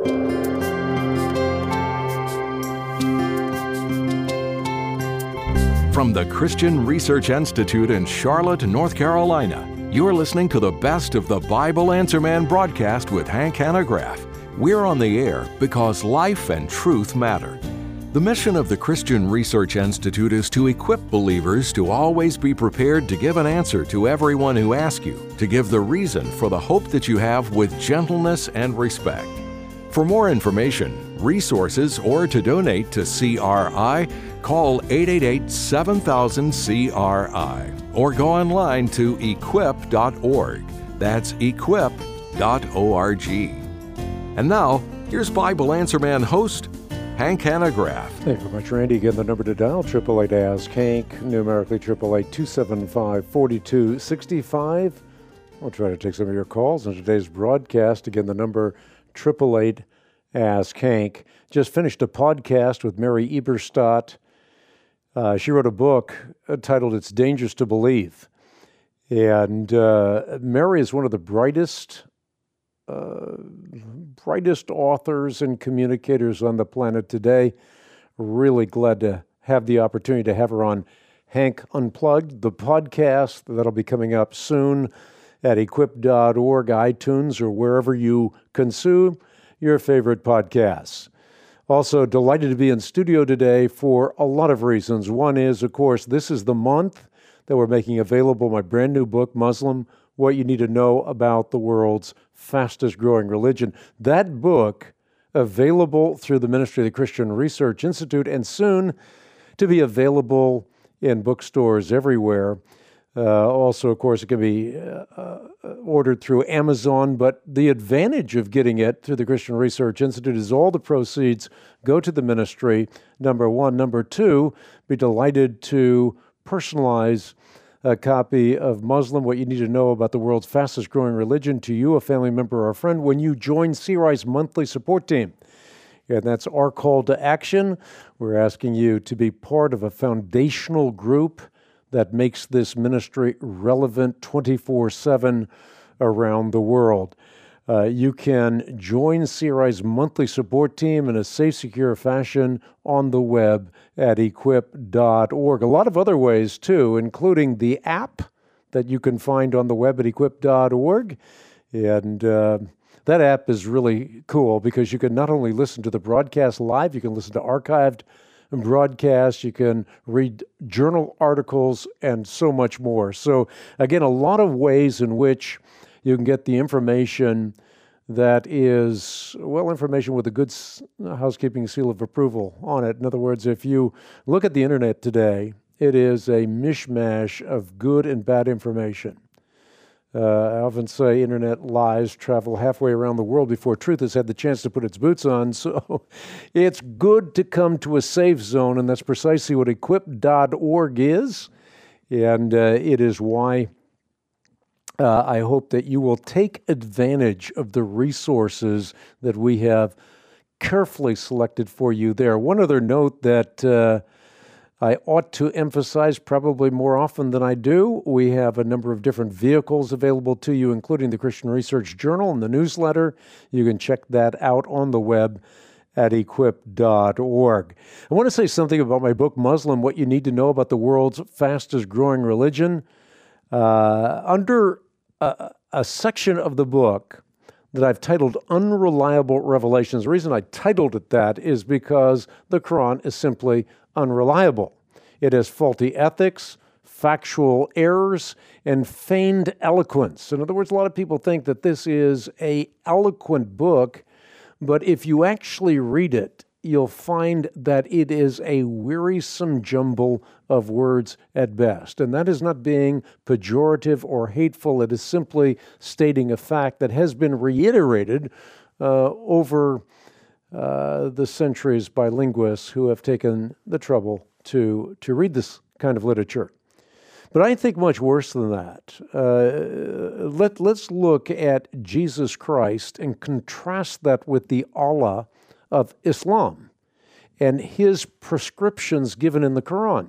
From the Christian Research Institute in Charlotte, North Carolina, you're listening to the best of the Bible Answer Man broadcast with Hank Hanegraaff. We're on the air because life and truth matter. The mission of the Christian Research Institute is to equip believers to always be prepared to give an answer to everyone who asks you, to give the reason for the hope that you have with gentleness and respect. For more information, resources, or to donate to CRI, call 888-7000-CRI or go online to equip.org. That's equip.org. And now, here's Bible Answer Man host, Hank Hanegraaff. Thank you very much, Randy. Again, the number to dial, 888-ASK-HANK, numerically 888-275-4265. I'll try to take some of your calls in today's broadcast. Again, the number 888-ASK-HANK. Just finished a podcast with Mary Eberstadt. She wrote a book titled It's Dangerous to Believe. And Mary is one of the brightest authors and communicators on the planet today. Really glad to have the opportunity to have her on Hank Unplugged, the podcast that'll be coming up soon at equip.org, iTunes, or wherever you consume your favorite podcasts. Also, delighted to be in studio today for a lot of reasons. One is, of course, this is the month that we're making available my brand new book, Muslim, What You Need to Know About the World's Fastest Growing Religion. That book, available through the Ministry of the Christian Research Institute and soon to be available in bookstores everywhere. Also, of course, it can be ordered through Amazon, but the advantage of getting it through the Christian Research Institute is all the proceeds go to the ministry, number one. Number two, be delighted to personalize a copy of Muslim, What You Need to Know About the World's Fastest Growing Religion, to you, a family member or a friend, when you join CRI's monthly support team. And that's our call to action. We're asking you to be part of a foundational group that makes this ministry relevant 24/7 around the world. You can join CRI's monthly support team in a safe, secure fashion on the web at equip.org. A lot of other ways, too, including the app that you can find on the web at equip.org. And that app is really cool because you can not only listen to the broadcast live, you can listen to archived broadcasts, you can read journal articles, and so much more. So, again, a lot of ways in which you can get the information that is, well, information with a good housekeeping seal of approval on it. In other words, if you look at the internet today, it is a mishmash of good and bad information. I often say internet lies travel halfway around the world before truth has had the chance to put its boots on. So it's good to come to a safe zone, and that's precisely what equip.org is. And it is why I hope that you will take advantage of the resources that we have carefully selected for you there. One other note that I ought to emphasize probably more often than I do. We have a number of different vehicles available to you, including the Christian Research Journal and the newsletter. You can check that out on the web at equip.org. I want to say something about my book, Muslim, What You Need to Know About the World's Fastest Growing Religion. Under a section of the book that I've titled Unreliable Revelations. The reason I titled it that is because the Quran is simply unreliable. It has faulty ethics, factual errors, and feigned eloquence. In other words, a lot of people think that this is an eloquent book, but if you actually read it, you'll find that it is a wearisome jumble of words at best. And that is not being pejorative or hateful. It is simply stating a fact that has been reiterated over the centuries by linguists who have taken the trouble to read this kind of literature. But I think much worse than that. Let's look at Jesus Christ and contrast that with the Allah of Islam and his prescriptions given in the Quran.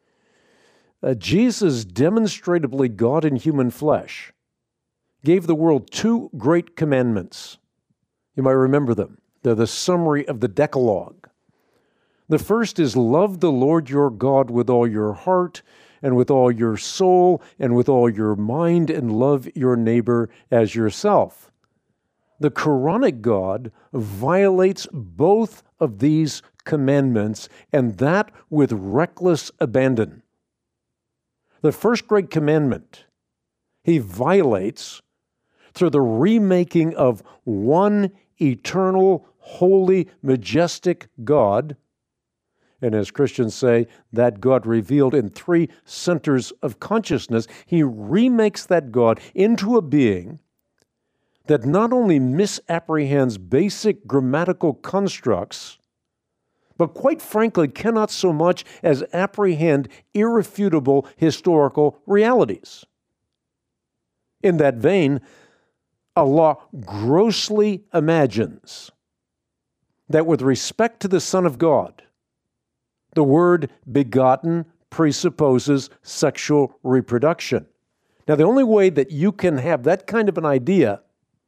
Jesus, demonstrably God in human flesh, gave the world two great commandments. You might remember them. They're the summary of the Decalogue. The first is love the Lord your God with all your heart and with all your soul and with all your mind, and love your neighbor as yourself. The Quranic God violates both of these commandments, and that with reckless abandon. The first great commandment he violates through the remaking of one eternal, holy, majestic God. And as Christians say, that God revealed in three centers of consciousness, he remakes that God into a being that not only misapprehends basic grammatical constructs, but quite frankly cannot so much as apprehend irrefutable historical realities. In that vein, Allah grossly imagines that with respect to the Son of God, the word begotten presupposes sexual reproduction. Now, the only way that you can have that kind of an idea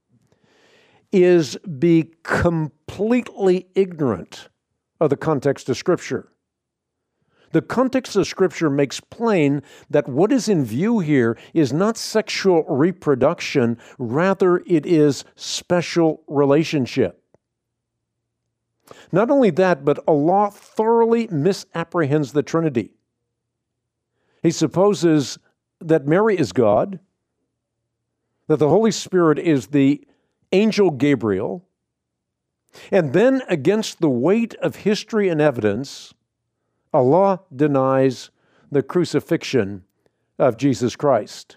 is be completely ignorant of the context of Scripture. The context of Scripture makes plain that what is in view here is not sexual reproduction, rather it is special relationship. Not only that, but Allah thoroughly misapprehends the Trinity. He supposes that Mary is God, that the Holy Spirit is the angel Gabriel, and then against the weight of history and evidence, Allah denies the crucifixion of Jesus Christ.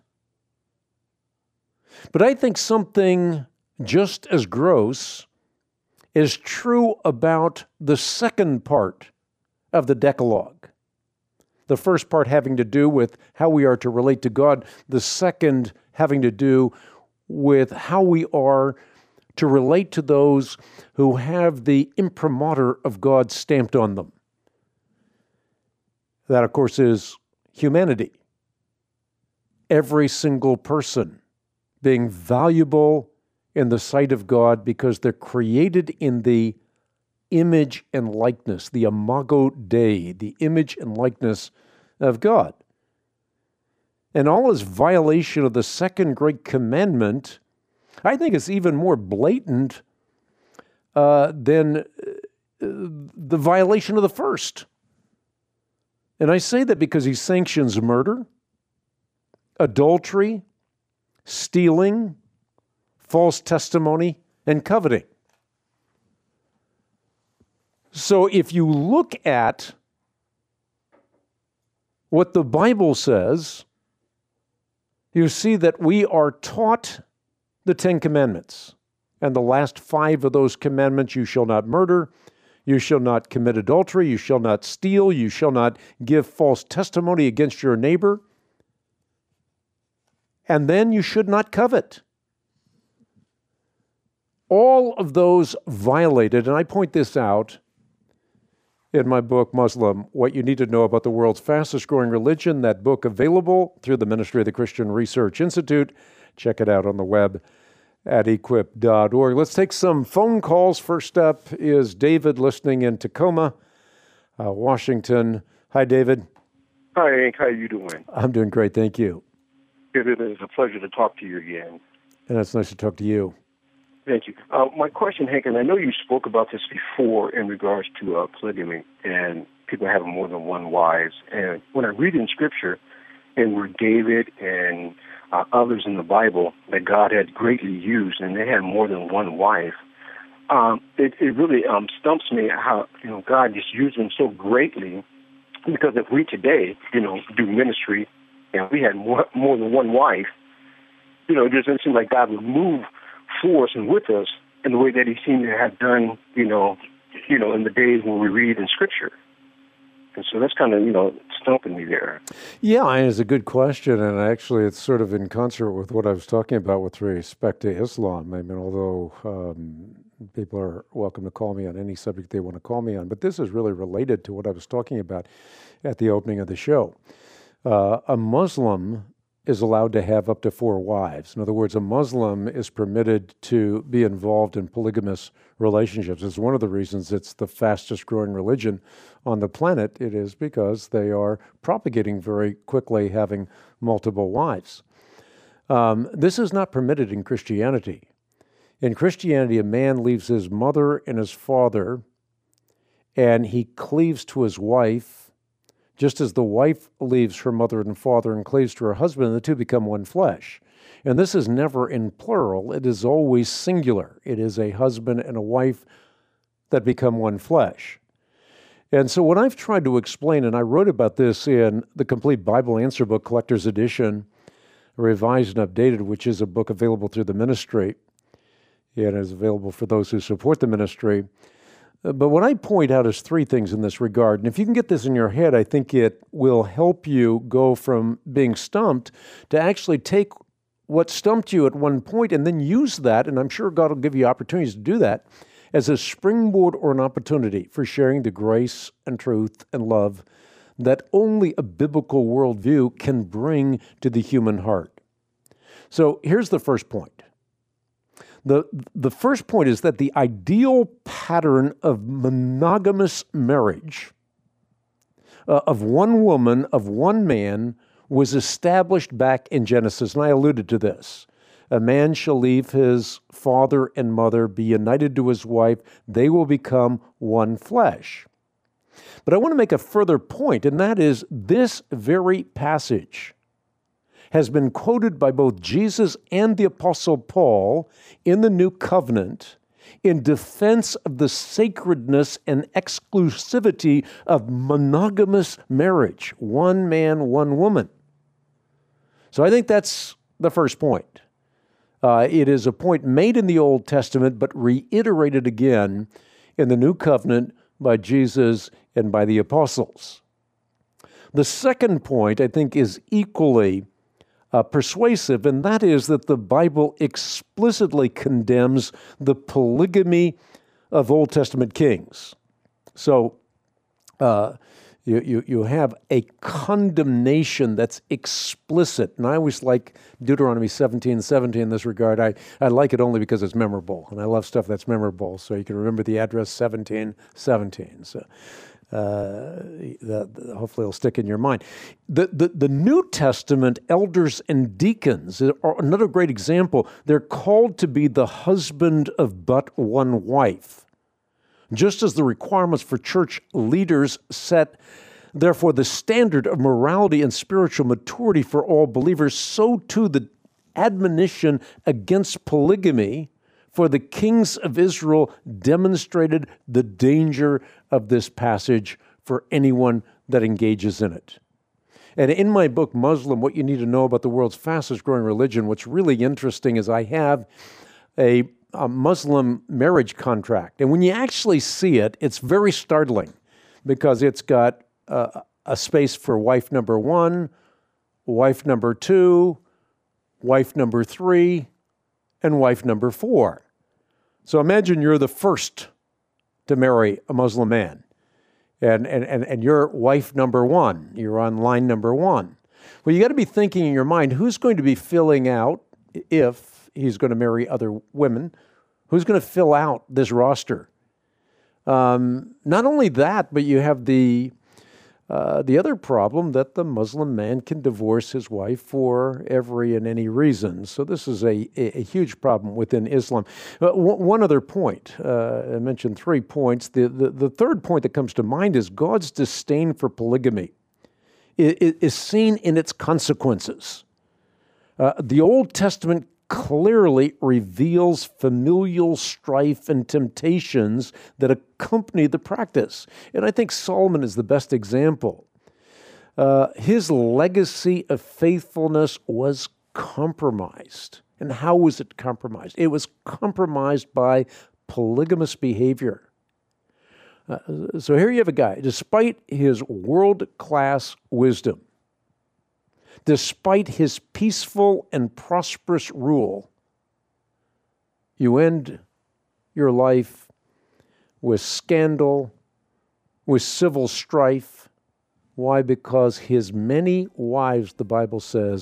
But I think something just as gross is true about the second part of the Decalogue. The first part having to do with how we are to relate to God, the second having to do with how we are to relate to those who have the imprimatur of God stamped on them. That, of course, is humanity. Every single person being valuable in the sight of God because they're created in the image and likeness, the imago Dei, the image and likeness of God. And Allah's violation of the second great commandment, I think, is even more blatant than the violation of the first. And I say that because he sanctions murder, adultery, stealing, false testimony, and coveting. So if you look at what the Bible says, you see that we are taught the Ten Commandments. And the last 5 of those commandments: you shall not murder, you shall not commit adultery, you shall not steal, you shall not give false testimony against your neighbor, and then you should not covet. All of those violated, and I point this out in my book, Muslim, What You Need to Know About the World's Fastest Growing Religion, that book available through the Ministry of the Christian Research Institute. Check it out on the web at equip.org. Let's take some phone calls. First up is David, listening in Tacoma, Washington. Hi, David. Hi, Hank. How are you doing? I'm doing great, thank you. It is a pleasure to talk to you again. And it's nice to talk to you. Thank you. My question, Hank, and I know you spoke about this before in regards to polygamy and people having more than one wives. And when I read in Scripture, and where David and others in the Bible that God had greatly used, and they had more than one wife, it really stumps me how God just used them so greatly. Because if we today do ministry and we had more than one wife, it just doesn't seem like God would move for us and with us in the way that he seemed to have done, in the days when we read in Scripture. And so that's kind of, stumping me there. Yeah, and it's a good question, and actually it's sort of in concert with what I was talking about with respect to Islam. I mean, although people are welcome to call me on any subject they want to call me on, but this is really related to what I was talking about at the opening of the show. A Muslim is allowed to have up to 4 wives. In other words, a Muslim is permitted to be involved in polygamous relationships. It's one of the reasons it's the fastest growing religion on the planet. It is because they are propagating very quickly, having multiple wives. This is not permitted in Christianity. In Christianity, a man leaves his mother and his father, and he cleaves to his wife, just as the wife leaves her mother and father and cleaves to her husband, and the two become one flesh. And this is never in plural. It is always singular. It is a husband and a wife that become one flesh. And so what I've tried to explain, and I wrote about this in the Complete Bible Answer Book Collector's Edition, revised and updated, which is a book available through the ministry, and is available for those who support the ministry. But what I point out is 3 things in this regard. And if you can get this in your head, I think it will help you go from being stumped to actually take what stumped you at one point and then use that, and I'm sure God will give you opportunities to do that, as a springboard or an opportunity for sharing the grace and truth and love that only a biblical worldview can bring to the human heart. So here's the first point. The first point is that the ideal pattern of monogamous marriage, of one woman, of one man, was established back in Genesis, and I alluded to this. A man shall leave his father and mother, be united to his wife, they will become one flesh. But I want to make a further point, and that is this very passage has been quoted by both Jesus and the Apostle Paul in the New Covenant in defense of the sacredness and exclusivity of monogamous marriage, one man, one woman. So I think that's the first point. It is a point made in the Old Testament, but reiterated again in the New Covenant by Jesus and by the apostles. The second point, I think, is equally persuasive, and that is that the Bible explicitly condemns the polygamy of Old Testament kings. So you have a condemnation that's explicit, and I always like Deuteronomy 17:17 in this regard. I like it only because it's memorable, and I love stuff that's memorable, so you can remember the address 17:17. So hopefully it'll stick in your mind. The New Testament elders and deacons are another great example. They're called to be the husband of but one wife. Just as the requirements for church leaders set, therefore, the standard of morality and spiritual maturity for all believers, so too the admonition against polygamy for the kings of Israel demonstrated the danger of this passage for anyone that engages in it. And in my book, Muslim, What You Need to Know About the World's Fastest Growing Religion, what's really interesting is I have a Muslim marriage contract. And when you actually see it, it's very startling because it's got a space for wife number 1, wife number 2, wife number 3, and wife number 4. So imagine you're the first to marry a Muslim man, and you're wife number 1. You're on line number 1. Well, you got to be thinking in your mind, who's going to be filling out, if he's going to marry other women, who's going to fill out this roster? Not only that, but you have the other problem that the Muslim man can divorce his wife for every and any reason. So this is a huge problem within Islam. One other point, I mentioned 3 points. The third point that comes to mind is God's disdain for polygamy. It is seen in its consequences. The Old Testament clearly reveals familial strife and temptations that accompany the practice. And I think Solomon is the best example. His legacy of faithfulness was compromised. And how was it compromised? It was compromised by polygamous behavior. So here you have a guy, despite his world-class wisdom, despite his peaceful and prosperous rule, you end your life with scandal, with civil strife. Why? Because his many wives, the Bible says,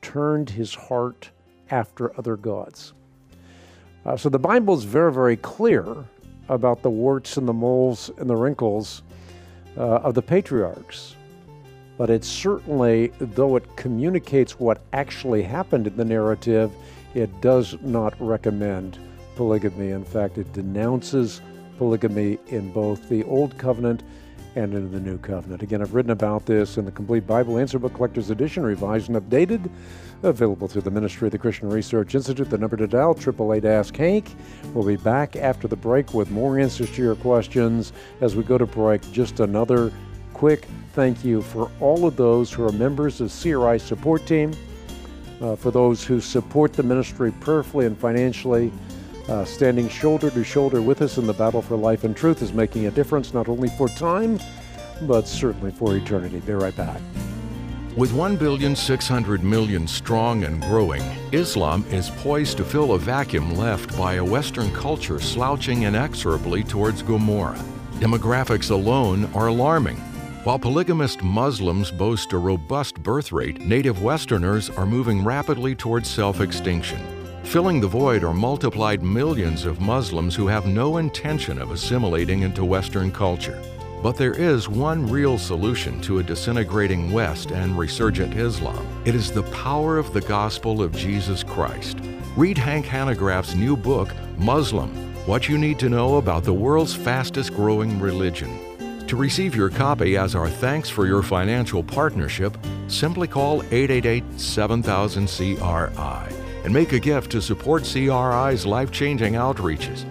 turned his heart after other gods. So the Bible is very, very clear about the warts and the moles and the wrinkles of the patriarchs. But it certainly, though it communicates what actually happened in the narrative, it does not recommend polygamy. In fact, it denounces polygamy in both the Old Covenant and in the New Covenant. Again, I've written about this in the Complete Bible Answer Book Collector's Edition, revised and updated, available through the Ministry of the Christian Research Institute. The number to dial, 888-ASK-HANK. We'll be back after the break with more answers to your questions. As we go to break, just another quick thank you for all of those who are members of CRI Support Team, for those who support the ministry prayerfully and financially. Standing shoulder to shoulder with us in the battle for life and truth is making a difference not only for time, but certainly for eternity. Be right back. With 1,600,000,000 strong and growing, Islam is poised to fill a vacuum left by a Western culture slouching inexorably towards Gomorrah. Demographics alone are alarming. While polygamist Muslims boast a robust birth rate, native Westerners are moving rapidly towards self-extinction. Filling the void are multiplied millions of Muslims who have no intention of assimilating into Western culture. But there is one real solution to a disintegrating West and resurgent Islam. It is the power of the gospel of Jesus Christ. Read Hank Hanegraaff's new book, Muslim: What You Need to Know About the World's Fastest Growing Religion. To receive your copy as our thanks for your financial partnership, simply call 888-7000-CRI. and make a gift to support CRI's life-changing outreaches.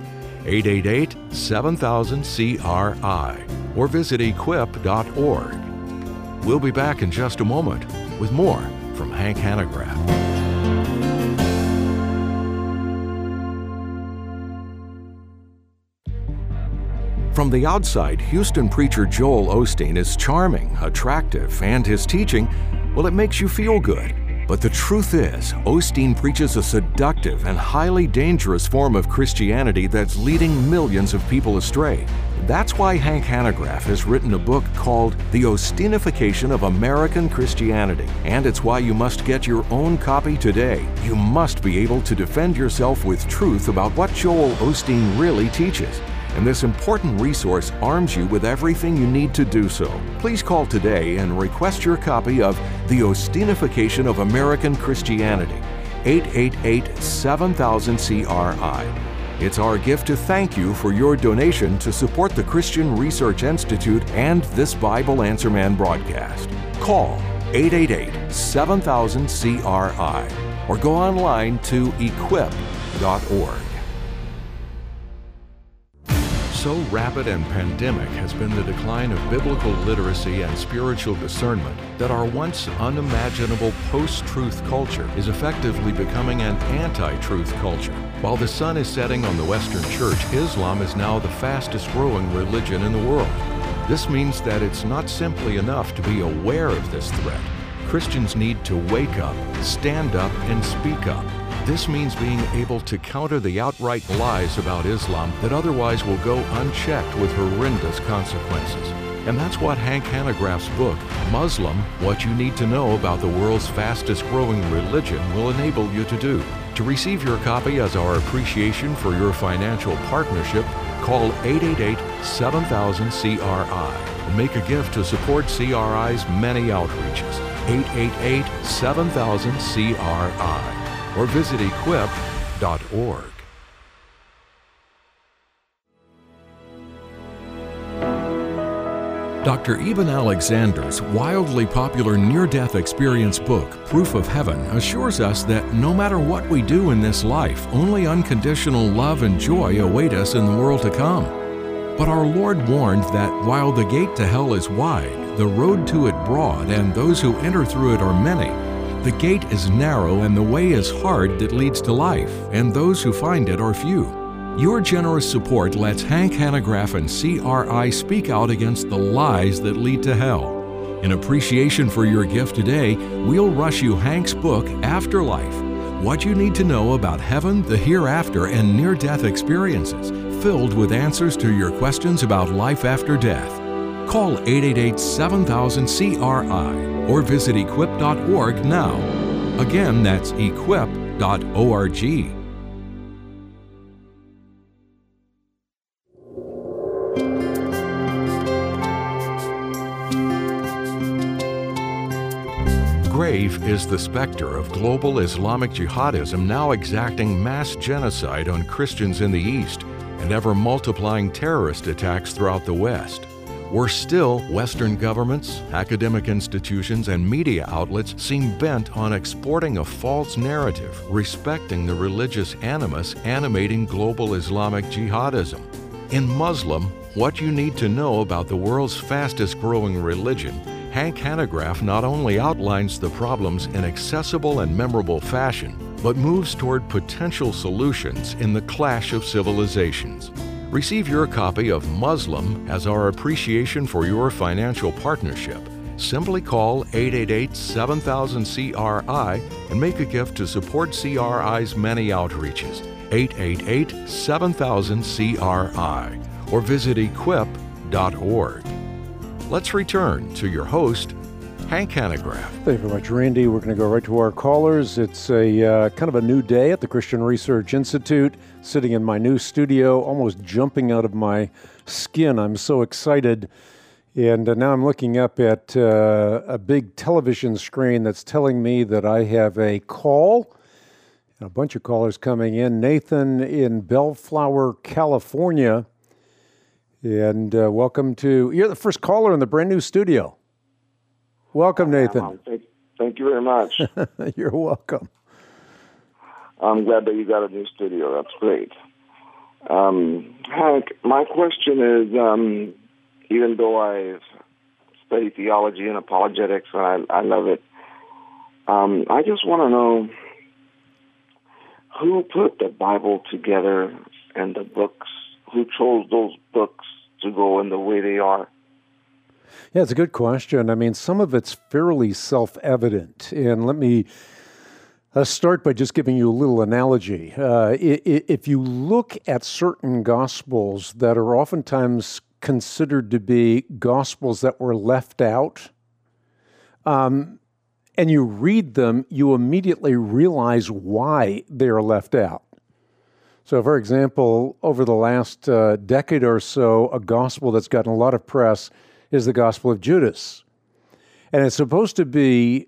888-7000-CRI or visit equip.org. We'll be back in just a moment with more from Hank Hanegraaff. From the outside, Houston preacher Joel Osteen is charming, attractive, and his teaching, well, it makes you feel good. But the truth is, Osteen preaches a seductive and highly dangerous form of Christianity that's leading millions of people astray. That's why Hank Hanegraaff has written a book called The Osteenification of American Christianity. And it's why you must get your own copy today. You must be able to defend yourself with truth about what Joel Osteen really teaches. And this important resource arms you with everything you need to do so. Please call today and request your copy of The Osteenification of American Christianity, 888-7000-CRI. It's our gift to thank you for your donation to support the Christian Research Institute and this Bible Answer Man broadcast. Call 888-7000-CRI or go online to equip.org. So rapid and pandemic has been the decline of biblical literacy and spiritual discernment that our once unimaginable post-truth culture is effectively becoming an anti-truth culture. While the sun is setting on the Western Church, Islam is now the fastest growing religion in the world. This means that it's not simply enough to be aware of this threat. Christians need to wake up, stand up, and speak up. This means being able to counter the outright lies about Islam that otherwise will go unchecked with horrendous consequences. And that's what Hank Hanegraaff's book, Muslim: What You Need to Know About the World's Fastest Growing Religion, will enable you to do. To receive your copy as our appreciation for your financial partnership, call 888-7000-CRI and make a gift to support CRI's many outreaches. 888-7000-CRI. or visit equip.org. Dr. Eben Alexander's wildly popular near-death experience book, Proof of Heaven, assures us that no matter what we do in this life, only unconditional love and joy await us in the world to come. But our Lord warned that while the gate to hell is wide, the road to it broad, and those who enter through it are many, the gate is narrow and the way is hard that leads to life, and those who find it are few. Your generous support lets Hank Hanegraaff and CRI speak out against the lies that lead to hell. In appreciation for your gift today, we'll rush you Hank's book, Afterlife: What You Need to Know About Heaven, the Hereafter, and Near-Death Experiences, filled with answers to your questions about life after death. Call 888-7000-CRI or visit equip.org now. Again, that's equip.org. Grave is the specter of global Islamic jihadism now exacting mass genocide on Christians in the East and ever-multiplying terrorist attacks throughout the West. Worse still, Western governments, academic institutions, and media outlets seem bent on exporting a false narrative respecting the religious animus animating global Islamic jihadism. In Muslim, What You Need to Know About the World's Fastest-Growing Religion, Hank Hanegraaff not only outlines the problems in accessible and memorable fashion, but moves toward potential solutions in the clash of civilizations. Receive your copy of Muslim as our appreciation for your financial partnership. Simply call 888-7000-CRI and make a gift to support CRI's many outreaches. 888-7000-CRI or visit equip.org. Let's return to your host, Hank Hanegraaff. Thank you very much, Randy. We're going to go right to our callers. It's a kind of a new day at the Christian Research Institute, sitting in my new studio, almost jumping out of my skin. I'm so excited. And now I'm looking up at a big television screen that's telling me that I have a call. A bunch of callers coming in. Nathan in Bellflower, California. And welcome to, you're the first caller in the brand new studio. Welcome, Nathan. Thank you very much. You're welcome. I'm glad that you got a new studio. That's great. Hank, my question is, even though I've studied theology and apologetics, and I love it, I just want to know who put the Bible together and the books, who chose those books to go in the way they are. Yeah, it's a good question. I mean, some of it's fairly self-evident. And let me start by just giving you a little analogy. If you look at certain Gospels that are oftentimes considered to be Gospels that were left out, and you read them, you immediately realize why they are left out. So, for example, over the last decade or so, a Gospel that's gotten a lot of press is the Gospel of Judas. And it's supposed to be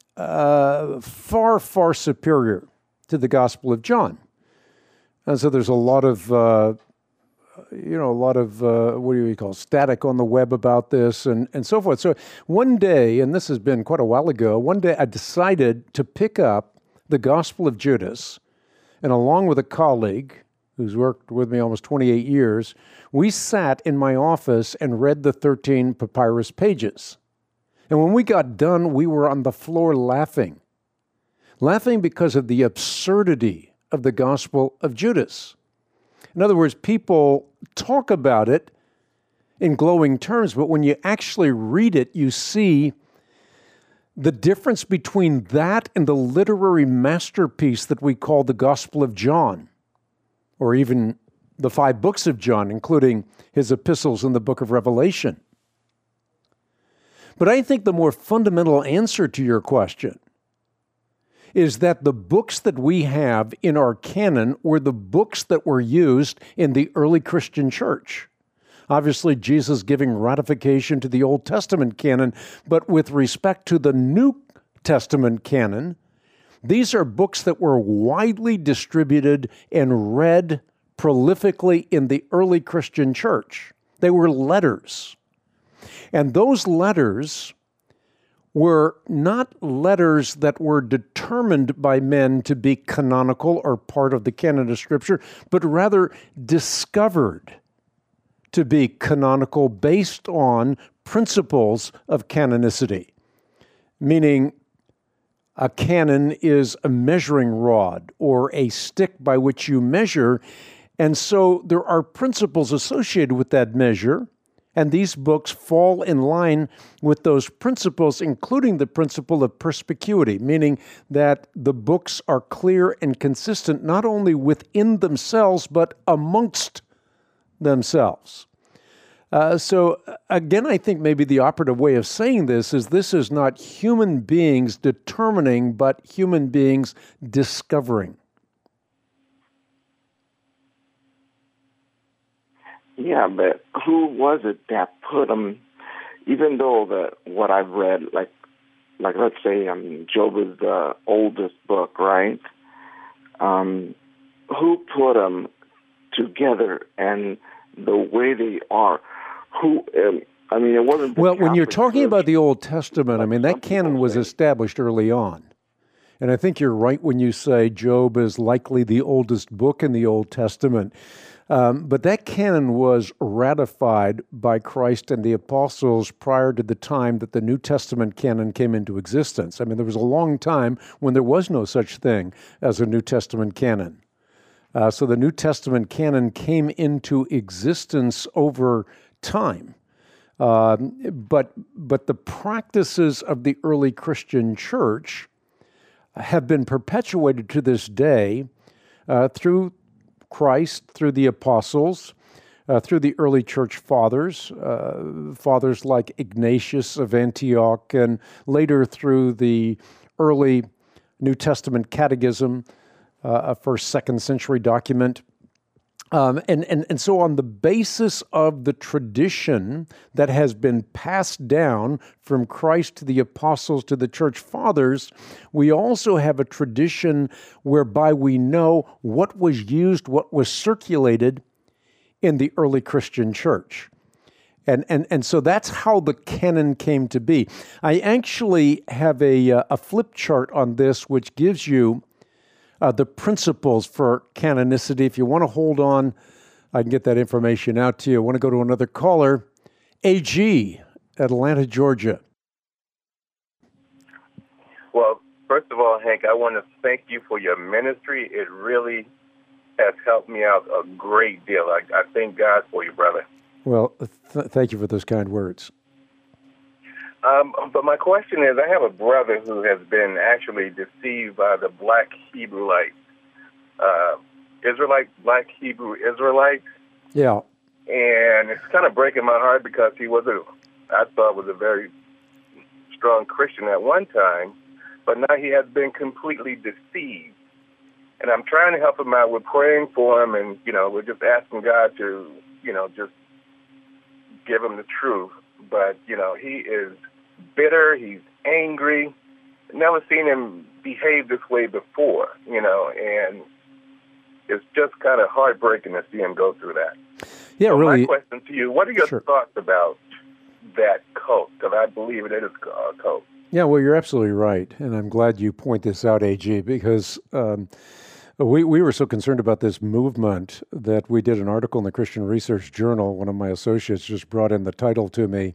far, far superior to the Gospel of John. And so there's a lot of, what do you call, static on the web about this and so forth. So one day, and this has been quite a while ago, one day I decided to pick up the Gospel of Judas, and along with a colleague who's worked with me almost 28 years, we sat in my office and read the 13 papyrus pages. And when we got done, we were on the floor laughing because of the absurdity of the Gospel of Judas. In other words, people talk about it in glowing terms, but when you actually read it, you see the difference between that and the literary masterpiece that we call the Gospel of John, or even the 5 books of John, including his epistles in the book of Revelation. But I think the more fundamental answer to your question is that the books that we have in our canon were the books that were used in the early Christian church. Obviously, Jesus giving ratification to the Old Testament canon, but with respect to the New Testament canon, these are books that were widely distributed and read prolifically in the early Christian church. They were letters. And those letters were not letters that were determined by men to be canonical or part of the canon of Scripture, but rather discovered to be canonical based on principles of canonicity, meaning a canon is a measuring rod or a stick by which you measure, and so there are principles associated with that measure, and these books fall in line with those principles, including the principle of perspicuity, meaning that the books are clear and consistent not only within themselves, but amongst themselves. So again, I think maybe the operative way of saying this is not human beings determining, but human beings discovering. Yeah, but who was it that put them? Even though what I've read, like let's say Job is the oldest book, right? Who put them together and the way they are? Who? I mean, it wasn't. Well, when you're talking about the Old Testament, I mean that canon was established early on, and I think you're right when you say Job is likely the oldest book in the Old Testament. But that canon was ratified by Christ and the apostles prior to the time that the New Testament canon came into existence. I mean, there was a long time when there was no such thing as a New Testament canon. So the New Testament canon came into existence over time. But the practices of the early Christian church have been perpetuated to this day through Christ, through the apostles, through the early church fathers, fathers like Ignatius of Antioch, and later through the early New Testament catechism, a first, second century document. And so on the basis of the tradition that has been passed down from Christ to the apostles to the church fathers, we also have a tradition whereby we know what was used, what was circulated in the early Christian church. And so that's how the canon came to be. I actually have a flip chart on this which gives you the principles for canonicity. If you want to hold on, I can get that information out to you. I want to go to another caller, AG, Atlanta, Georgia. Well, first of all, Hank, I want to thank you for your ministry. It really has helped me out a great deal. I thank God for you, brother. Well, thank you for those kind words. But my question is, I have a brother who has been actually deceived by the Black Hebrewites, Black Hebrew Israelites. Yeah. And it's kind of breaking my heart because he was I thought was a very strong Christian at one time, but now he has been completely deceived. And I'm trying to help him out. We're praying for him, and, we're just asking God to, just give him the truth. But, he is bitter, he's angry. Never seen him behave this way before, and it's just kind of heartbreaking to see him go through that. Yeah, so really. My question to you, what are your thoughts about that cult? Because I believe it is a cult. Yeah, well, you're absolutely right, and I'm glad you point this out, AG, because we were so concerned about this movement that we did an article in the Christian Research Journal. One of my associates just brought in the title to me,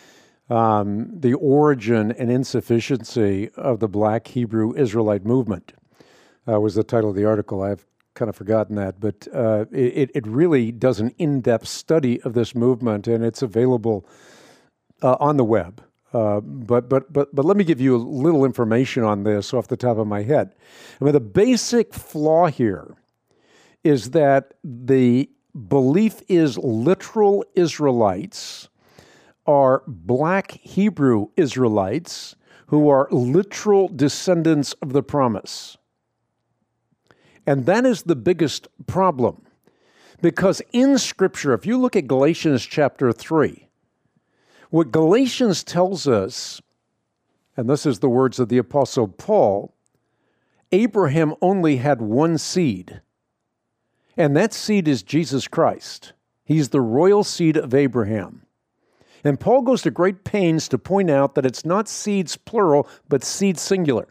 The Origin and Insufficiency of the Black Hebrew Israelite Movement, was the title of the article. I've kind of forgotten that, but it really does an in-depth study of this movement, and it's available on the web. But let me give you a little information on this off the top of my head. I mean, the basic flaw here is that the belief is literal Israelites are Black Hebrew Israelites who are literal descendants of the promise. And that is the biggest problem. Because in Scripture, if you look at Galatians chapter 3, what Galatians tells us, and this is the words of the Apostle Paul, Abraham only had one seed, and that seed is Jesus Christ. He's the royal seed of Abraham. And Paul goes to great pains to point out that it's not seeds plural, but seed singular.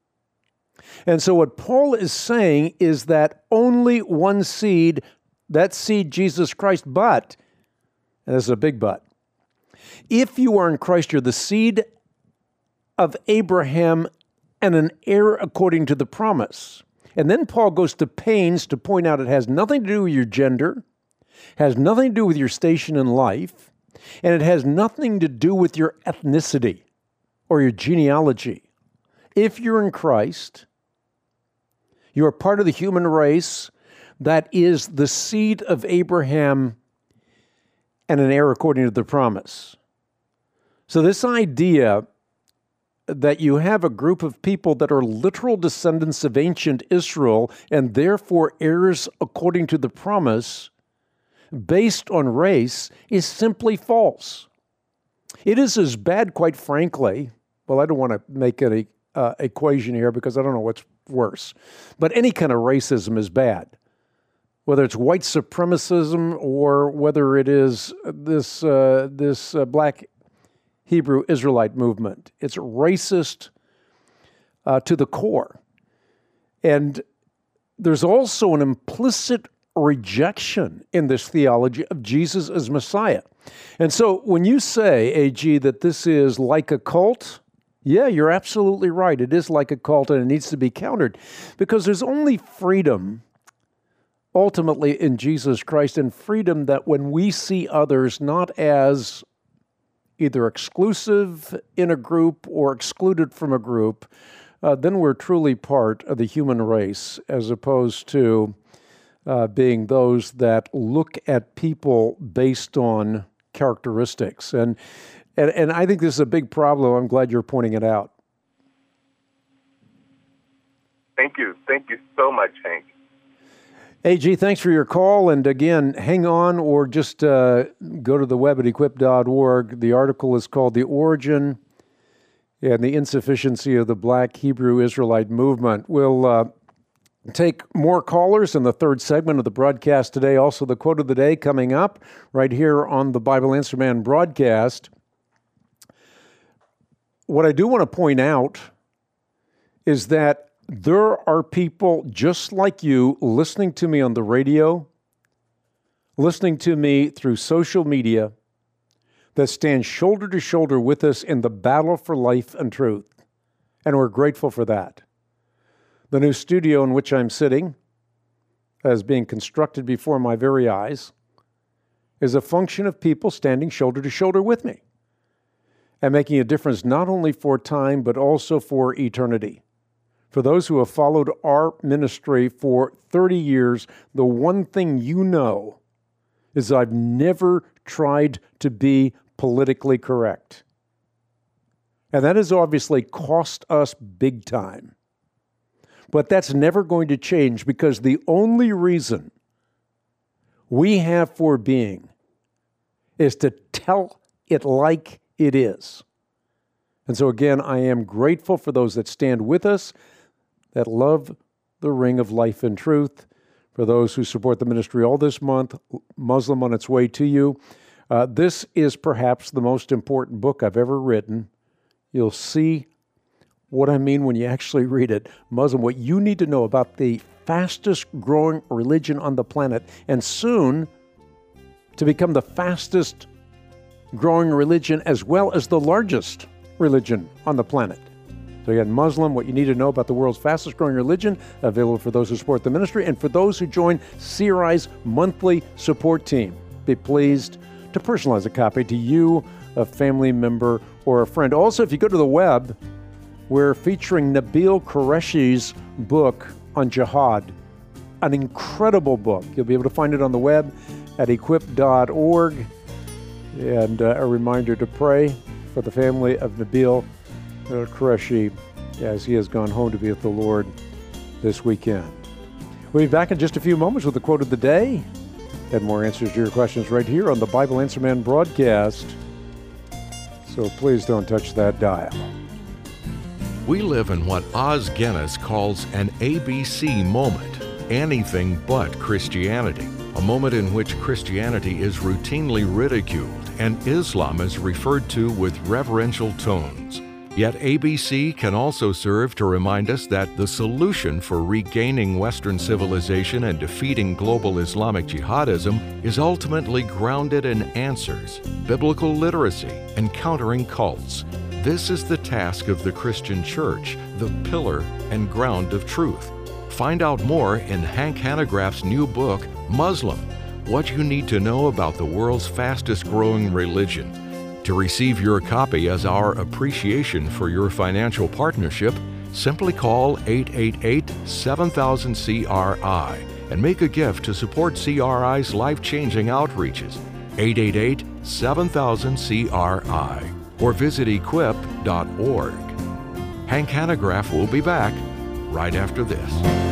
And so what Paul is saying is that only one seed, that seed Jesus Christ, but, and this is a big but, if you are in Christ, you're the seed of Abraham and an heir according to the promise. And then Paul goes to pains to point out it has nothing to do with your gender, has nothing to do with your station in life, and it has nothing to do with your ethnicity or your genealogy. If you're in Christ, you are part of the human race that is the seed of Abraham and an heir according to the promise. So this idea that you have a group of people that are literal descendants of ancient Israel and therefore heirs according to the promise based on race is simply false. It is as bad, quite frankly, well, I don't want to make any equation here because I don't know what's worse, but any kind of racism is bad. Whether it's white supremacism or whether it is this black Hebrew Israelite movement. It's racist to the core. And there's also an implicit rejection in this theology of Jesus as Messiah. And so when you say, AG, that this is like a cult, yeah, you're absolutely right. It is like a cult and it needs to be countered because there's only freedom ultimately in Jesus Christ, and freedom that when we see others not as either exclusive in a group or excluded from a group, then we're truly part of the human race as opposed to being those that look at people based on characteristics. And I think this is a big problem. I'm glad you're pointing it out. Thank you. Thank you so much, Hank. AG, thanks for your call. And again, hang on or just go to the web at equip.org. The article is called The Origin and the Insufficiency of the Black Hebrew Israelite Movement. We'll take more callers in the third segment of the broadcast today. Also, the quote of the day coming up right here on the Bible Answer Man broadcast. What I do want to point out is that there are people just like you listening to me on the radio, listening to me through social media, that stand shoulder to shoulder with us in the battle for life and truth. And we're grateful for that. The new studio in which I'm sitting, as being constructed before my very eyes, is a function of people standing shoulder to shoulder with me and making a difference not only for time, but also for eternity. For those who have followed our ministry for 30 years, the one thing you know is I've never tried to be politically correct. And that has obviously cost us big time. But that's never going to change because the only reason we have for being is to tell it like it is. And so again, I am grateful for those that stand with us, that love the ring of life and truth, for those who support the ministry all this month, Muslim on its way to you. This is perhaps the most important book I've ever written. You'll see what I mean when you actually read it. Muslim, what you need to know about the fastest growing religion on the planet, and soon to become the fastest growing religion as well as the largest religion on the planet. So again, Muslim, what you need to know about the world's fastest growing religion, available for those who support the ministry and for those who join CRI's monthly support team. Be pleased to personalize a copy to you, a family member, or a friend. Also, if you go to the web, we're featuring Nabil Qureshi's book on jihad, an incredible book. You'll be able to find it on the web at equip.org. And a reminder to pray for the family of Nabil Qureshi as he has gone home to be with the Lord this weekend. We'll be back in just a few moments with the quote of the day and more answers to your questions right here on the Bible Answer Man broadcast. So please don't touch that dial. We live in what Os Guinness calls an ABC moment, anything but Christianity, a moment in which Christianity is routinely ridiculed and Islam is referred to with reverential tones. Yet ABC can also serve to remind us that the solution for regaining Western civilization and defeating global Islamic jihadism is ultimately grounded in answers, biblical literacy, and countering cults. This is the task of the Christian Church, the pillar and ground of truth. Find out more in Hank Hanegraaff's new book, Muslim, What You Need to Know About the World's Fastest Growing Religion. To receive your copy as our appreciation for your financial partnership, simply call 888-7000-CRI and make a gift to support CRI's life-changing outreaches. 888-7000-CRI, or visit equip.org. Hank Hanegraaff will be back right after this.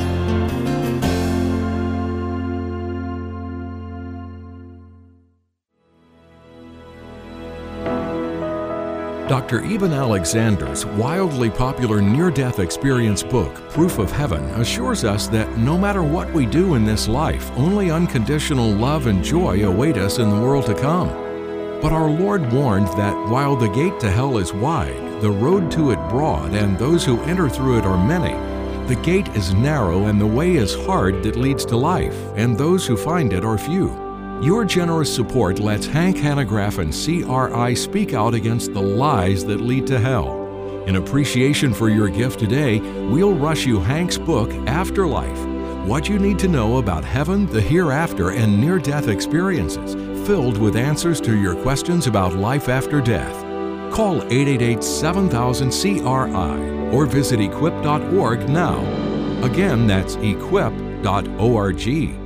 Dr. Eben Alexander's wildly popular near-death experience book, Proof of Heaven, assures us that no matter what we do in this life, only unconditional love and joy await us in the world to come. But our Lord warned that while the gate to hell is wide, the road to it broad, and those who enter through it are many, the gate is narrow and the way is hard that leads to life, and those who find it are few. Your generous support lets Hank Hanegraaff and CRI speak out against the lies that lead to hell. In appreciation for your gift today, we'll rush you Hank's book, Afterlife: What You Need to Know About Heaven, the Hereafter, and Near-Death Experiences, filled with answers to your questions about life after death. Call 888-7000-CRI or visit equip.org now. Again, that's equip.org.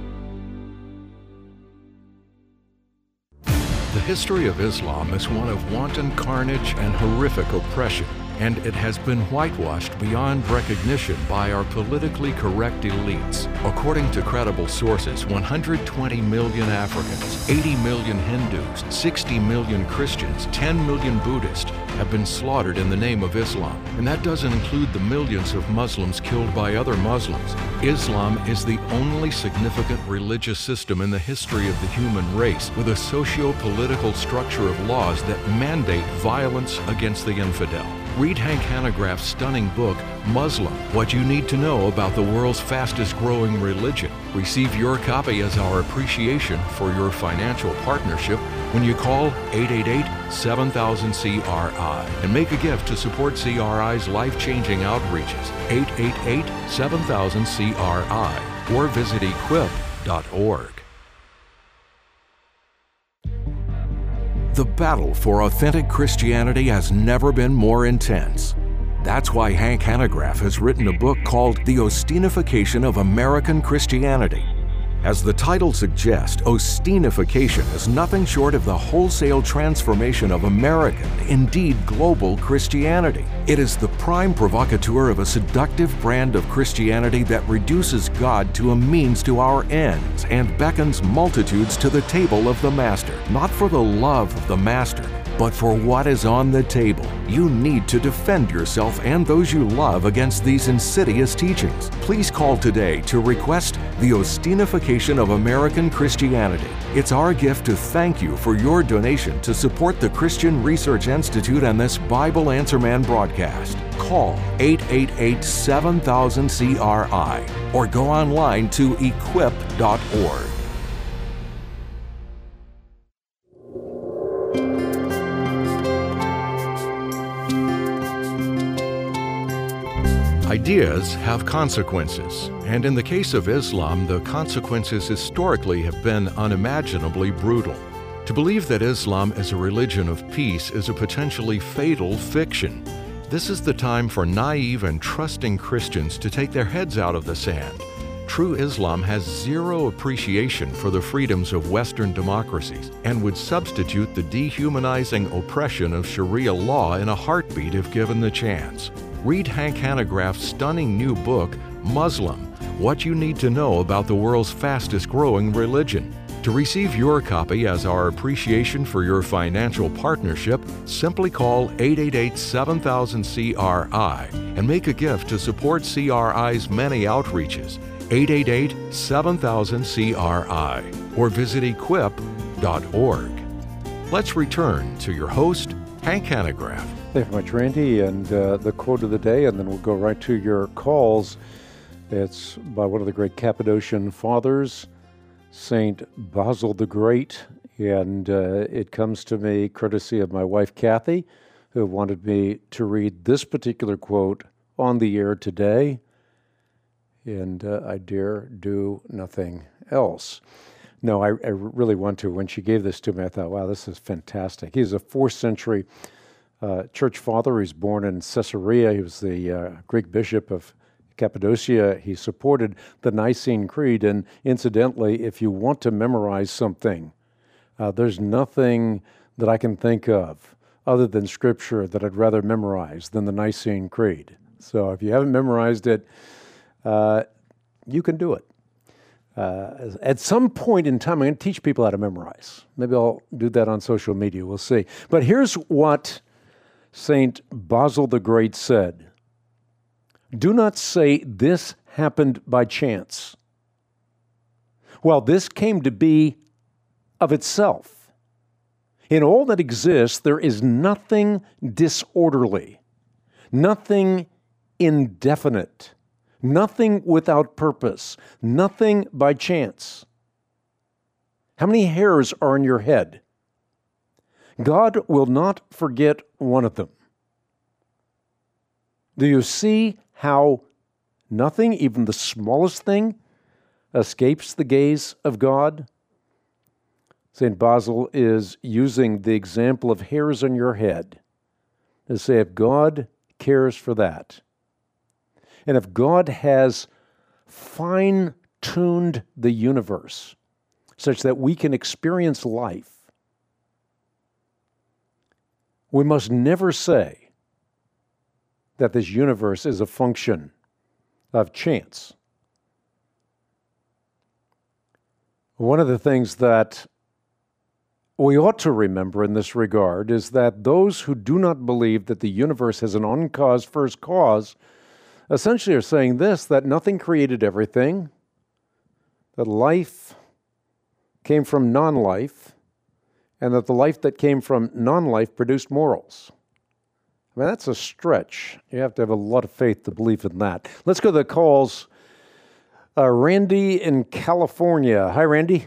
The history of Islam is one of wanton carnage and horrific oppression, and it has been whitewashed beyond recognition by our politically correct elites. According to credible sources, 120 million Africans, 80 million Hindus, 60 million Christians, 10 million Buddhists have been slaughtered in the name of Islam, and that doesn't include the millions of Muslims killed by other Muslims. Islam is the only significant religious system in the history of the human race with a socio-political structure of laws that mandate violence against the infidel. Read Hank Hanegraaff's stunning book, Muslim: What You Need to Know About the World's Fastest Growing Religion. Receive your copy as our appreciation for your financial partnership when you call 888-7000-CRI and make a gift to support CRI's life-changing outreaches, 888-7000-CRI, or visit equip.org. The battle for authentic Christianity has never been more intense. That's why Hank Hanegraaff has written a book called The Ostinification of American Christianity. As the title suggests, Ostinification is nothing short of the wholesale transformation of American, indeed global, Christianity. It is the prime provocateur of a seductive brand of Christianity that reduces God to a means to our ends and beckons multitudes to the table of the Master, not for the love of the Master, but for what is on the table. You need to defend yourself and those you love against these insidious teachings. Please call today to request The Ostinification of American Christianity. It's our gift to thank you for your donation to support the Christian Research Institute and this Bible Answer Man broadcast. Call 888-7000-CRI or go online to equip.org. Ideas have consequences, and in the case of Islam, the consequences historically have been unimaginably brutal. To believe that Islam is a religion of peace is a potentially fatal fiction. This is the time for naive and trusting Christians to take their heads out of the sand. True Islam has zero appreciation for the freedoms of Western democracies and would substitute the dehumanizing oppression of Sharia law in a heartbeat if given the chance. Read Hank Hanegraaff's stunning new book, Muslim: What You Need to Know About the World's Fastest Growing Religion. To receive your copy as our appreciation for your financial partnership, simply call 888-7000-CRI and make a gift to support CRI's many outreaches, 888-7000-CRI, or visit equip.org. Let's return to your host, Hank Hanegraaff. Thank you very much, Randy. And the quote of the day, and then we'll go right to your calls. It's by one of the great Cappadocian fathers, St. Basil the Great, and it comes to me courtesy of my wife, Kathy, who wanted me to read this particular quote on the air today, and I dare do nothing else. No, I really want to. When she gave this to me, I thought, wow, this is fantastic. He's a 4th century church father. He's born in Caesarea. He was the Greek bishop of Cappadocia. He supported the Nicene Creed. And incidentally, if you want to memorize something There's nothing that I can think of other than Scripture that I'd rather memorize than the Nicene Creed. So if you haven't memorized it, you can do it. At some point in time, I'm going to teach people how to memorize. Maybe I'll do that on social media. We'll see. But here's what St. Basil the Great said. Do not say this happened by chance. Well, this came to be of itself. In all that exists, there is nothing disorderly, nothing indefinite, nothing without purpose, nothing by chance. How many hairs are in your head? God will not forget one of them. Do you see how nothing, even the smallest thing, escapes the gaze of God? St. Basil is using the example of hairs on your head to say if God cares for that, and if God has fine-tuned the universe such that we can experience life, we must never say that this universe is a function of chance. One of the things that we ought to remember in this regard is that those who do not believe that the universe has an uncaused first cause essentially are saying this, that nothing created everything, that life came from non-life, and that the life that came from non-life produced morals. I mean, that's a stretch. You have to have a lot of faith to believe in that. Let's go to the calls. Randy in California. Hi, Randy.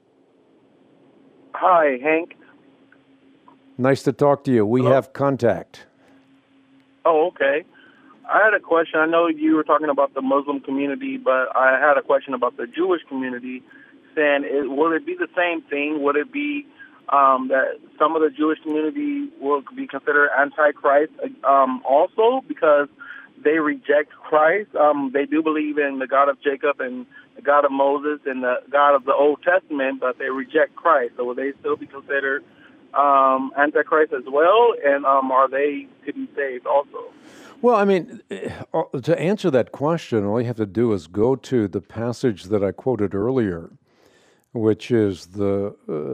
Hi, Hank. Nice to talk to you. We have contact. Oh, okay. I had a question. I know you were talking about the Muslim community, but I had a question about the Jewish community, saying, will it be the same thing? Would it be that some of the Jewish community will be considered anti-Christ also because they reject Christ? They do believe in the God of Jacob and the God of Moses and the God of the Old Testament, but they reject Christ. So will they still be considered anti-Christ as well? And are they to be saved also? Well, I mean, to answer that question, all you have to do is go to the passage that I quoted earlier, which is the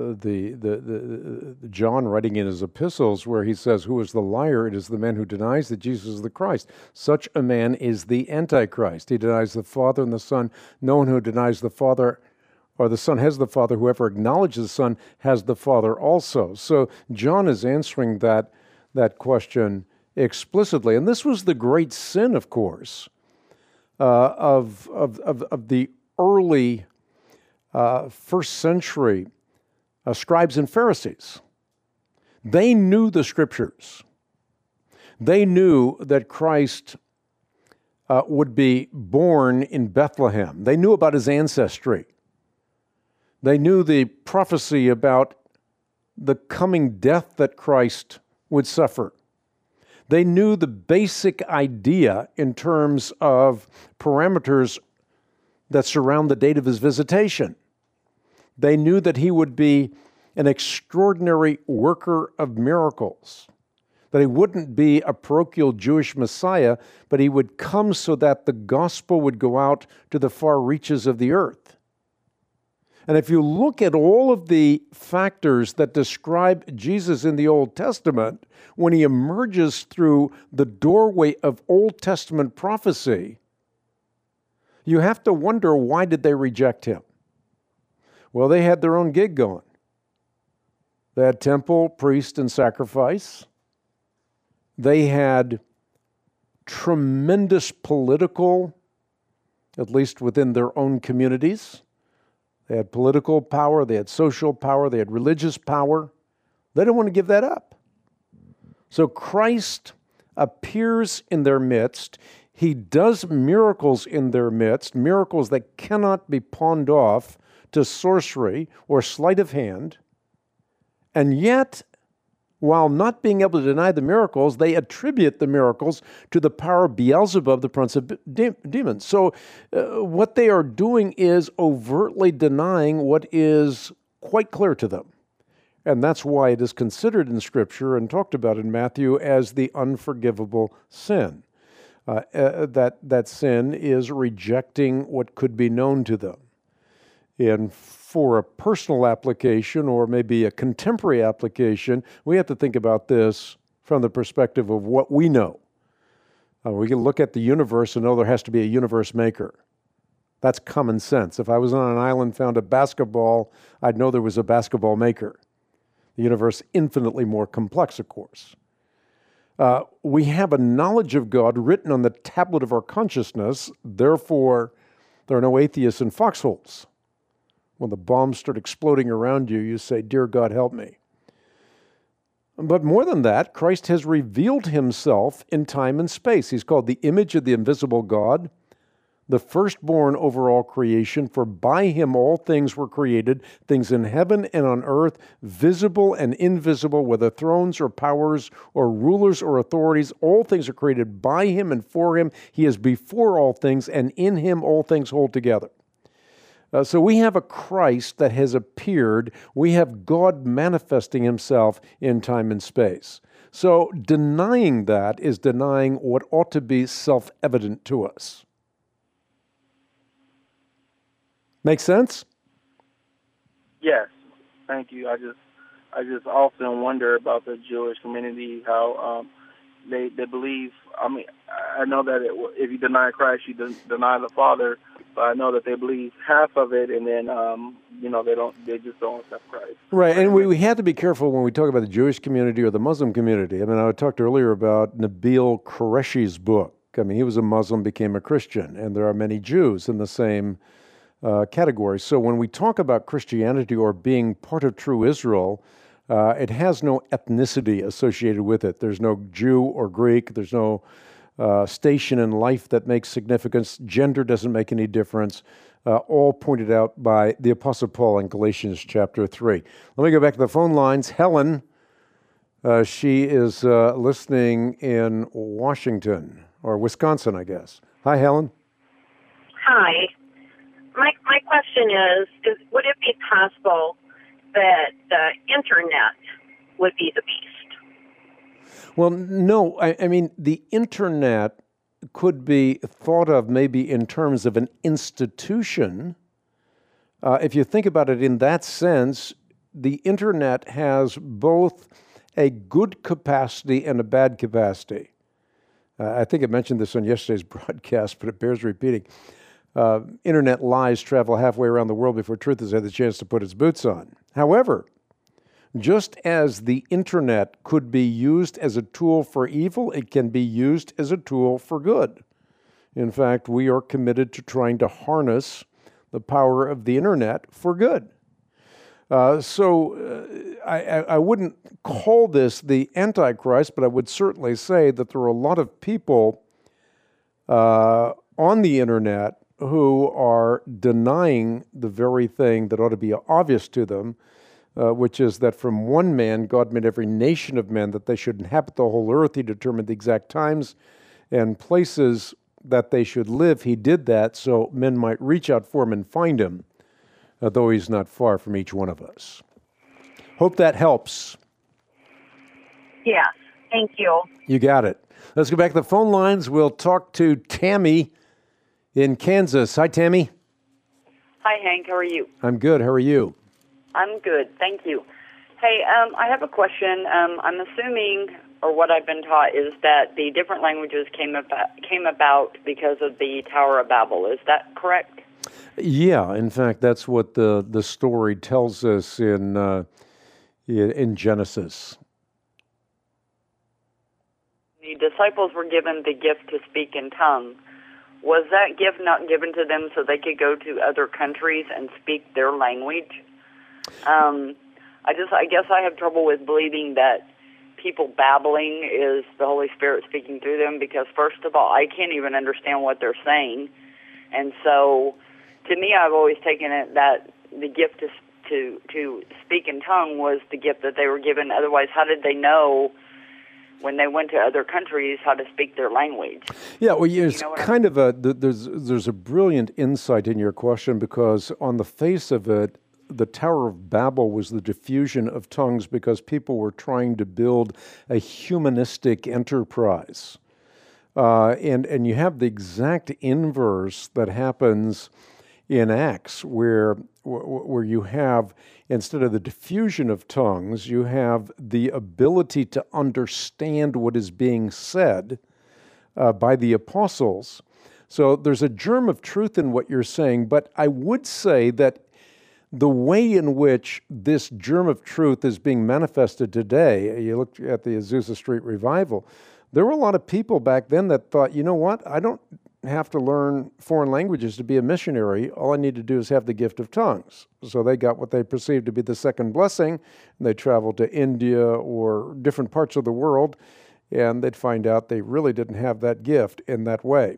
John writing in his epistles, where he says, "Who is the liar? It is the man who denies that Jesus is the Christ. Such a man is the Antichrist. He denies the Father and the Son. No one who denies the Father or the Son has the Father. Whoever acknowledges the Son has the Father also." So John is answering that question explicitly, and this was the great sin, of course, of the early first century scribes and Pharisees. They knew the Scriptures. They knew that Christ would be born in Bethlehem. They knew about his ancestry. They knew the prophecy about the coming death that Christ would suffer. They knew the basic idea in terms of parameters that surround the date of his visitation. They knew that he would be an extraordinary worker of miracles, that he wouldn't be a parochial Jewish Messiah, but he would come so that the gospel would go out to the far reaches of the earth. And if you look at all of the factors that describe Jesus in the Old Testament, when he emerges through the doorway of Old Testament prophecy, you have to wonder, why did they reject him? Well, they had their own gig going. They had temple, priest, and sacrifice. They had tremendous political, at least within their own communities. They had political power, they had social power, they had religious power. They didn't want to give that up. So Christ appears in their midst. He does miracles in their midst, miracles that cannot be pawned off to sorcery or sleight of hand. And yet, while not being able to deny the miracles, they attribute the miracles to the power of Beelzebub, the prince of demons. So what they are doing is overtly denying what is quite clear to them. And that's why it is considered in Scripture and talked about in Matthew as the unforgivable sin. That sin is rejecting what could be known to them. And for a personal application or maybe a contemporary application, we have to think about this from the perspective of what we know. We can look at the universe and know there has to be a universe maker. That's common sense. If I was on an island, found a basketball, I'd know there was a basketball maker. The universe is infinitely more complex, of course. We have a knowledge of God written on the tablet of our consciousness. Therefore, there are no atheists in foxholes. When the bombs start exploding around you, you say, "Dear God, help me." But more than that, Christ has revealed himself in time and space. He's called the image of the invisible God, the firstborn over all creation, for by him all things were created, things in heaven and on earth, visible and invisible, whether thrones or powers or rulers or authorities, all things are created by him and for him. He is before all things, and in him all things hold together. So we have a Christ that has appeared. We have God manifesting himself in time and space. So denying that is denying what ought to be self-evident to us. Make sense? Yes, thank you. I just often wonder about the Jewish community, how they believe. I mean, I know that if you deny Christ, you deny the Father. But I know that they believe half of it, and then they just don't accept Christ. Right, and we have to be careful when we talk about the Jewish community or the Muslim community. I mean, I talked earlier about Nabil Qureshi's book. I mean, he was a Muslim, became a Christian, and there are many Jews in the same category. So when we talk about Christianity or being part of true Israel, it has no ethnicity associated with it. There's no Jew or Greek. There's no station in life that makes significance. Gender doesn't make any difference. All pointed out by the Apostle Paul in Galatians chapter 3. Let me go back to the phone lines. Helen, she is listening in Washington, or Wisconsin, I guess. Hi, Helen. Hi. My question is would it be possible that the internet would be the beast? Well, no. I mean, the internet could be thought of maybe in terms of an institution. If you think about it in that sense, the internet has both a good capacity and a bad capacity. I think I mentioned this on yesterday's broadcast, but it bears repeating. Internet lies travel halfway around the world before truth has had the chance to put its boots on. However, just as the internet could be used as a tool for evil, it can be used as a tool for good. In fact, we are committed to trying to harness the power of the internet for good. So I wouldn't call this the Antichrist, but I would certainly say that there are a lot of people on the internet who are denying the very thing that ought to be obvious to them, which is that from one man, God made every nation of men, that they should inhabit the whole earth. He determined the exact times and places that they should live. He did that so men might reach out for him and find him, though he's not far from each one of us. Hope that helps. Yes, thank you. You got it. Let's go back to the phone lines. We'll talk to Tammy in Kansas. Hi, Tammy. Hi, Hank. How are you? I'm good. How are you? I'm good. Thank you. Hey, I have a question. I'm assuming, or what I've been taught, is that the different languages came about because of the Tower of Babel. Is that correct? Yeah. In fact, that's what the story tells us in Genesis. The disciples were given the gift to speak in tongues. Was that gift not given to them so they could go to other countries and speak their language? I guess I have trouble with believing that people babbling is the Holy Spirit speaking through them, because first of all, I can't even understand what they're saying. And so to me, I've always taken it that the gift to speak in tongue was the gift that they were given. Otherwise, how did they know when they went to other countries how to speak their language? Yeah, well, it's kind of there's a brilliant insight in your question, because on the face of it, the Tower of Babel was the diffusion of tongues because people were trying to build a humanistic enterprise. And you have the exact inverse that happens in Acts, where you have, instead of the diffusion of tongues, you have the ability to understand what is being said by the apostles. So there's a germ of truth in what you're saying, but I would say that the way in which this germ of truth is being manifested today, you look at the Azusa Street Revival, there were a lot of people back then that thought, you know what, I don't have to learn foreign languages to be a missionary. All I need to do is have the gift of tongues. So they got what they perceived to be the second blessing, and they traveled to India or different parts of the world, and they'd find out they really didn't have that gift in that way.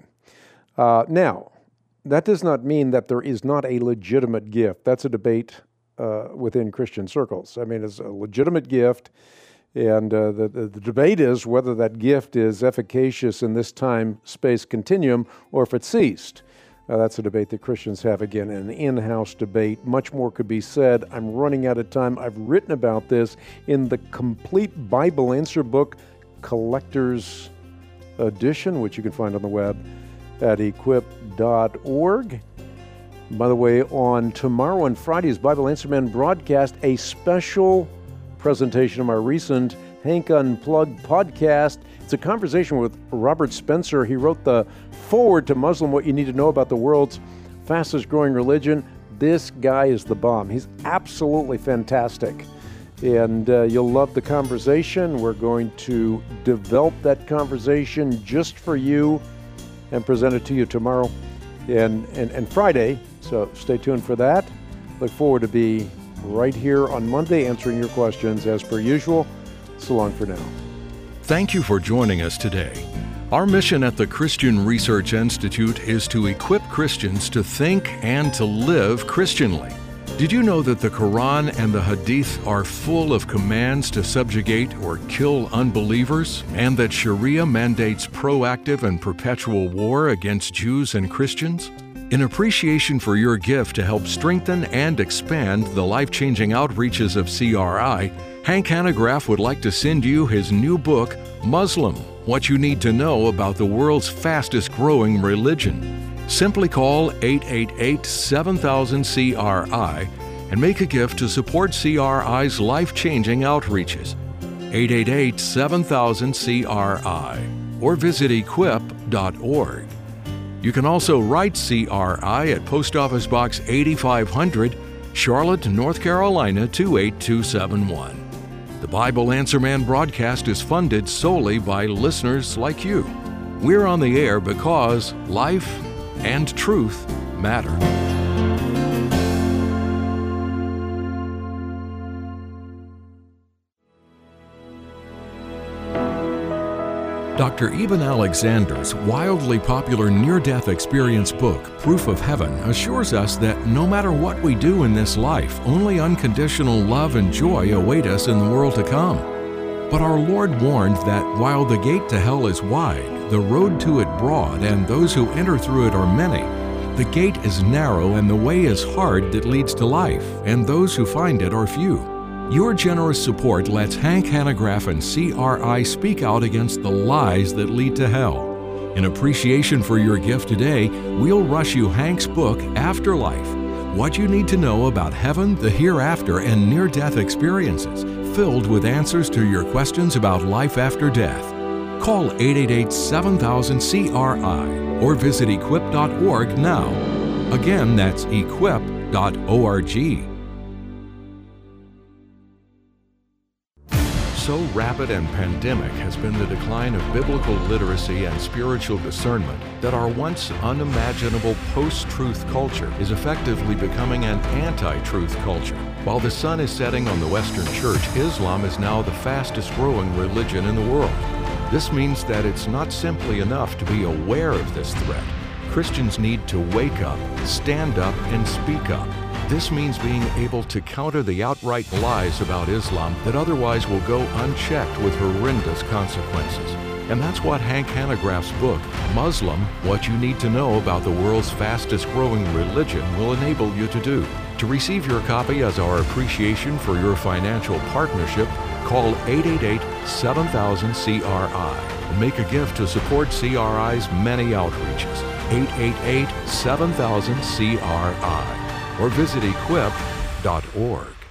Now, that does not mean that there is not a legitimate gift. That's a debate within Christian circles. I mean, it's a legitimate gift, and the debate is whether that gift is efficacious in this time-space continuum or if it ceased. That's a debate that Christians have, again, an in-house debate. Much more could be said. I'm running out of time. I've written about this in the Complete Bible Answer Book Collector's Edition, which you can find on the web at equip.org. By the way, on tomorrow and Friday's Bible Answer Man broadcast, a special presentation of my recent Hank Unplugged podcast. It's a conversation with Robert Spencer. He wrote the foreword to Muslim, What You Need to Know About the World's Fastest Growing Religion. This guy is the bomb. He's absolutely fantastic. And you'll love the conversation. We're going to develop that conversation just for you and present it to you tomorrow and Friday. So stay tuned for that. Look forward to be right here on Monday answering your questions as per usual. So long for now. Thank you for joining us today. Our mission at the Christian Research Institute is to equip Christians to think and to live Christianly. Did you know that the Quran and the Hadith are full of commands to subjugate or kill unbelievers, and that Sharia mandates proactive and perpetual war against Jews and Christians? In appreciation for your gift to help strengthen and expand the life-changing outreaches of CRI, Hank Hanegraaff would like to send you his new book, Muslim, What You Need to Know About the World's Fastest Growing Religion. Simply call 888-7000-CRI and make a gift to support CRI's life-changing outreaches. 888-7000-CRI or visit equip.org. You can also write CRI at Post Office Box 8500, Charlotte, North Carolina 28271. The Bible Answer Man broadcast is funded solely by listeners like you. We're on the air because life and truth matter. Dr. Eben Alexander's wildly popular near-death experience book, Proof of Heaven, assures us that no matter what we do in this life, only unconditional love and joy await us in the world to come. But our Lord warned that while the gate to hell is wide, the road to it broad, and those who enter through it are many, the gate is narrow and the way is hard that leads to life, and those who find it are few. Your generous support lets Hank Hanegraaff and CRI speak out against the lies that lead to hell. In appreciation for your gift today, we'll rush you Hank's book, Afterlife, What You Need to Know About Heaven, the Hereafter, and Near-Death Experiences, filled with answers to your questions about life after death. Call 888-7000-CRI or visit equip.org now. Again, that's equip.org. So rapid and pandemic has been the decline of biblical literacy and spiritual discernment that our once unimaginable post-truth culture is effectively becoming an anti-truth culture. While the sun is setting on the Western Church, Islam is now the fastest growing religion in the world. This means that it's not simply enough to be aware of this threat. Christians need to wake up, stand up, and speak up. This means being able to counter the outright lies about Islam that otherwise will go unchecked with horrendous consequences. And that's what Hank Hanegraaff's book, Muslim, What You Need to Know About the World's Fastest Growing Religion, will enable you to do. To receive your copy as our appreciation for your financial partnership, call 888-7000-CRI and make a gift to support CRI's many outreaches. 888-7000-CRI or visit equip.org.